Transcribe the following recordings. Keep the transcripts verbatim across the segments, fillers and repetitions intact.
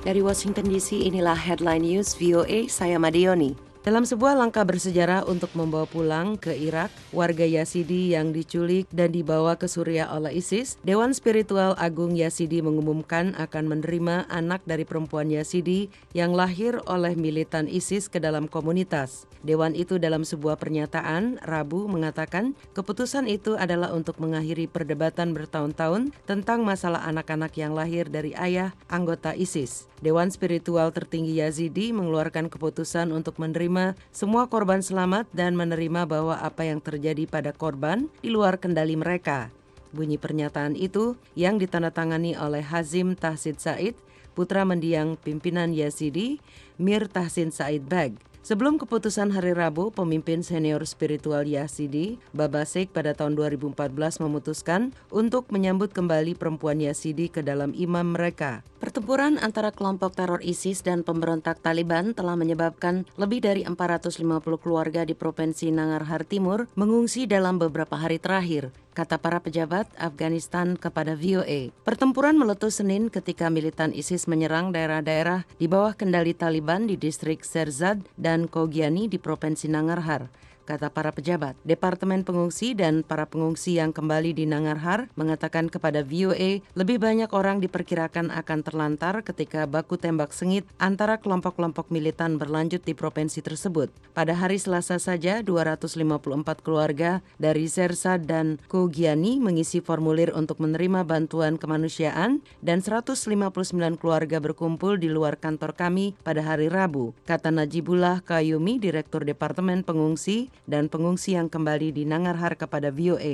Dari Washington D C, inilah Headline News V O A, saya Madioni. Dalam sebuah langkah bersejarah untuk membawa pulang ke Irak warga Yazidi yang diculik dan dibawa ke Suriah oleh ISIS, Dewan Spiritual Agung Yazidi mengumumkan akan menerima anak dari perempuan Yazidi yang lahir oleh militan ISIS ke dalam komunitas. Dewan itu dalam sebuah pernyataan Rabu mengatakan keputusan itu adalah untuk mengakhiri perdebatan bertahun-tahun tentang masalah anak-anak yang lahir dari ayah anggota ISIS. Dewan Spiritual Tertinggi Yazidi mengeluarkan keputusan untuk menerima semua korban selamat dan menerima bahwa apa yang terjadi pada korban di luar kendali mereka. Bunyi pernyataan itu yang ditandatangani oleh Hazim Tahsin Said, putra mendiang pimpinan Yazidi, Mir Tahsin Said Beg. Sebelum keputusan hari Rabu, pemimpin senior spiritual Yazidi, Baba Sheikh pada tahun dua ribu empat belas memutuskan untuk menyambut kembali perempuan Yazidi ke dalam imam mereka. Pertempuran antara kelompok teror ISIS dan pemberontak Taliban telah menyebabkan lebih dari empat ratus lima puluh keluarga di Provinsi Nangarhar Timur mengungsi dalam beberapa hari terakhir, kata para pejabat Afghanistan kepada V O A. Pertempuran meletus Senin ketika militan ISIS menyerang daerah-daerah di bawah kendali Taliban di distrik Sherzad dan Khogiani di Provinsi Nangarhar, kata para pejabat. Departemen Pengungsi dan para pengungsi yang kembali di Nangarhar mengatakan kepada V O A lebih banyak orang diperkirakan akan terlantar ketika baku tembak sengit antara kelompok-kelompok militan berlanjut di provinsi tersebut. Pada hari Selasa saja, dua ratus lima puluh empat keluarga dari Sherzad dan Khogiani mengisi formulir untuk menerima bantuan kemanusiaan dan seratus lima puluh sembilan keluarga berkumpul di luar kantor kami pada hari Rabu, kata Najibullah Kayumi, Direktur Departemen Pengungsi dan pengungsi yang kembali di Nangarhar kepada V O A.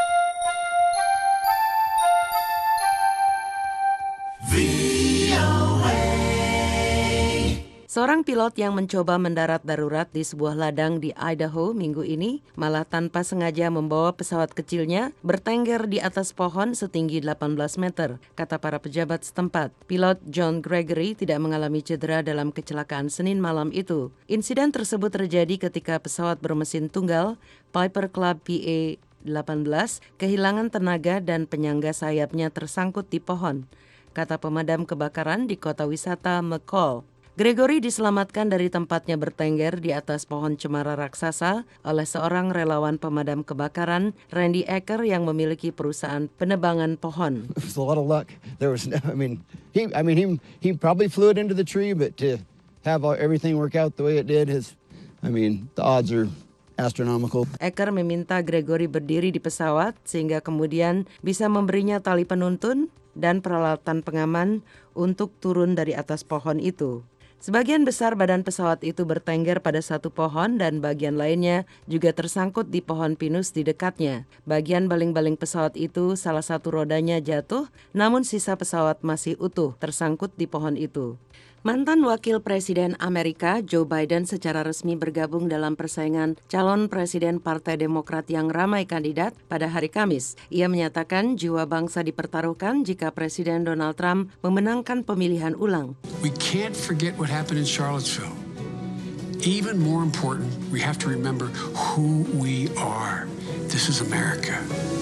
Seorang pilot yang mencoba mendarat darurat di sebuah ladang di Idaho minggu ini malah tanpa sengaja membawa pesawat kecilnya bertengger di atas pohon setinggi delapan belas meter, kata para pejabat setempat. Pilot John Gregory tidak mengalami cedera dalam kecelakaan Senin malam itu. Insiden tersebut terjadi ketika pesawat bermesin tunggal Piper Club P A delapan belas kehilangan tenaga dan penyangga sayapnya tersangkut di pohon, kata pemadam kebakaran di kota wisata McCall. Gregory diselamatkan dari tempatnya bertengger di atas pohon cemara raksasa oleh seorang relawan pemadam kebakaran, Randy Ecker, yang memiliki perusahaan penebangan pohon. It was a lot of luck. There was no, I mean, he, I mean, he, he probably flew it into the tree, but to have everything work out the way it did is, I mean, the odds are astronomical. Ecker meminta Gregory berdiri di pesawat sehingga kemudian bisa memberinya tali penuntun dan peralatan pengaman untuk turun dari atas pohon itu. Sebagian besar badan pesawat itu bertengger pada satu pohon dan bagian lainnya juga tersangkut di pohon pinus di dekatnya. Bagian baling-baling pesawat itu salah satu rodanya jatuh, namun sisa pesawat masih utuh tersangkut di pohon itu. Mantan Wakil Presiden Amerika Joe Biden secara resmi bergabung dalam persaingan calon presiden Partai Demokrat yang ramai kandidat pada hari Kamis. Ia menyatakan jiwa bangsa dipertaruhkan jika Presiden Donald Trump memenangkan pemilihan ulang. We can't forget what happened in Charlottesville. Even more important, we have to remember who we are. This is America.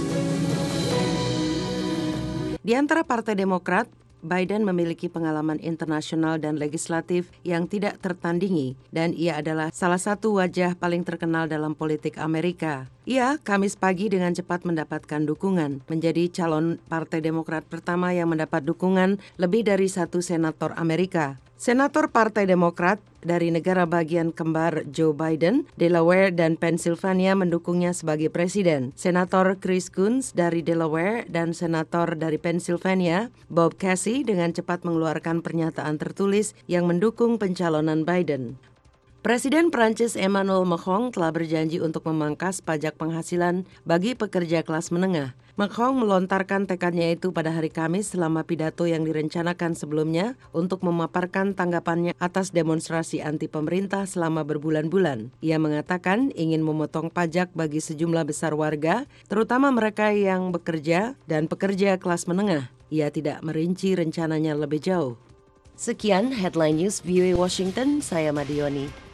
Di antara Partai Demokrat, Biden memiliki pengalaman internasional dan legislatif yang tidak tertandingi dan ia adalah salah satu wajah paling terkenal dalam politik Amerika. Ia Kamis pagi dengan cepat mendapatkan dukungan, menjadi calon Partai Demokrat pertama yang mendapat dukungan lebih dari satu senator Amerika. Senator Partai Demokrat dari negara bagian kembar Joe Biden, Delaware dan Pennsylvania mendukungnya sebagai presiden. Senator Chris Coons dari Delaware dan Senator dari Pennsylvania, Bob Casey, dengan cepat mengeluarkan pernyataan tertulis yang mendukung pencalonan Biden. Presiden Prancis Emmanuel Macron telah berjanji untuk memangkas pajak penghasilan bagi pekerja kelas menengah. Macron melontarkan tekadnya itu pada hari Kamis selama pidato yang direncanakan sebelumnya untuk memaparkan tanggapannya atas demonstrasi anti pemerintah selama berbulan-bulan. Ia mengatakan ingin memotong pajak bagi sejumlah besar warga, terutama mereka yang bekerja dan pekerja kelas menengah. Ia tidak merinci rencananya lebih jauh. Sekian Headline News V O A Washington, saya Madioni.